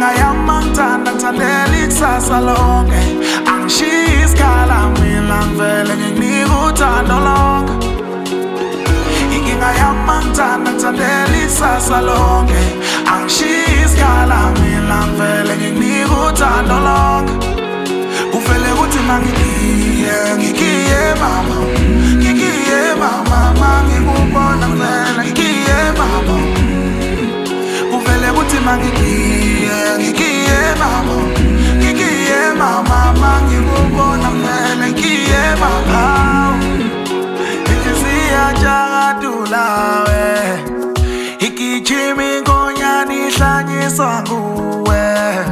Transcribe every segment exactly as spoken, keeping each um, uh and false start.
Inkinga yami ngithanda ngithandela ikusasa lonke angishiyi isikhala mina ngivele ngikunika uthando lonke Inkinga yami ngithanda ngithandela ikusasa lonke angishiyi isikhala mina ngivele ngikunika uthando lonke Kuvele kuthi mangigiye ngigiye mama ngigiye mama mangikubona ngivele ngigiye mama Kuvele kuthi mangigiye ngigiye mama ngigiye mama mangikubona ngivele ngigiye mama Inhliziyo njakadula we igijima inkonyane ihlanyiswa nguwe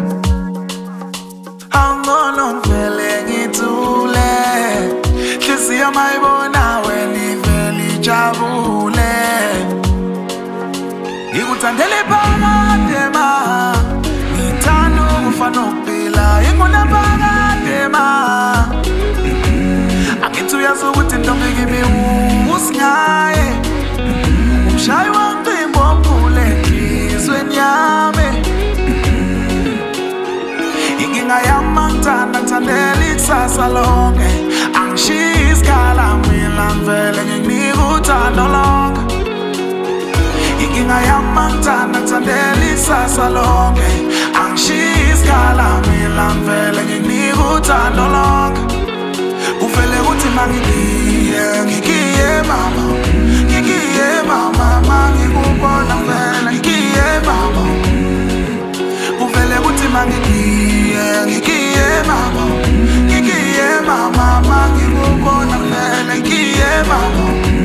Angcono ngivele ngithule Inhliziyo mayibona wena ivele ijabule Ngikuthandela iphakade ma Ngithanda ukufa nokuphila Inguna phakade ma Angithi uyazi ukuthi intombi kimi usingaye Umshayi wangcimbi omkhulu enhlizweni yami Inkinga yami ngithanda ngithandela ikusasa lonke Angishiyi isikhala mina ngivele ngikunika uthando lonke Inkinga yami ngithanda ngithandela ikusasa lonke Angishiyi isikhala mina ngivele ngikunika uthando lonke Kuvele kuthi mangigiye ngigiye mama ngigiye mama mangikubona ngivele ngigiye mama Kuvele kuthi mangigiye ngigiye mama ngigiye mama mangikubona ngivele ngigiye mama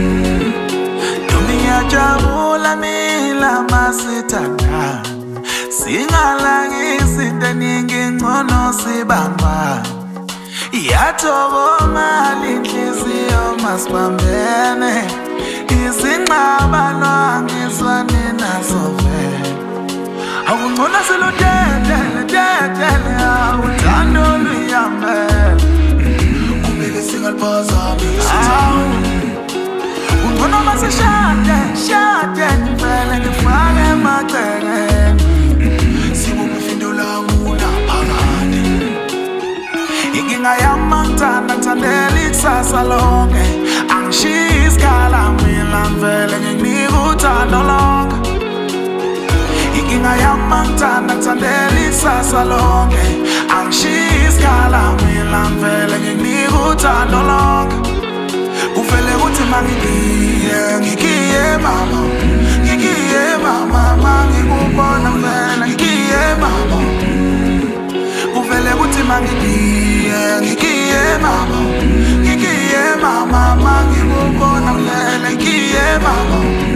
Ngiyajabula mina masithandana Singalangisi into eningi ngcono sibambana Iyathokomala inhliziyo masibambene Izingxabano angizwani nazo vele Akungcono siludedele dedele uthando luyambele Kumele singaluphazamisi Ungcono masishade, shade Ngivele ngifake emaceleni Sibukufindula muna phakade Inkinga yami ngithanda ngithandela ikusasa lonke Angishiyi isikhala mina ngivele ngikunika uthando lonke Inkinga yami ngithanda ngithandela ikusasa lonke Angishiyi isikhala mina ngivele ngikunika uthando lonke Kuvele kuthi mangigiye ngigiye mama ngigiye mama mangikubona ngivele ngigiye mama Kuvele kuthi mangigiye ngigiye mama ngigiye mama mangikubona ngivele ngigiye mama